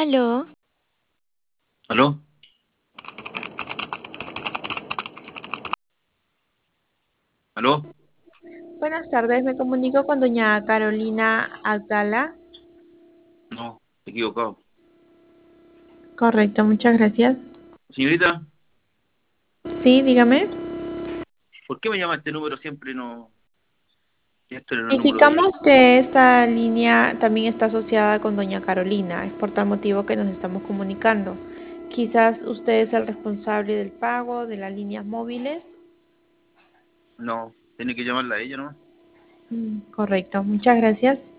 Aló, ¿Aló? ¿Aló? Buenas tardes, me comunico con doña Carolina Abdala. No, equivocado. Correcto, muchas gracias. Señorita, Sí, dígame. ¿por qué me llama este número siempre y no? Este era el número de... Indicamos que esta línea también está asociada con doña Carolina. Es por tal motivo que nos estamos comunicando. Quizás usted es el responsable del pago de las líneas móviles. No, tiene que llamarla a ella, ¿no? Correcto, muchas gracias.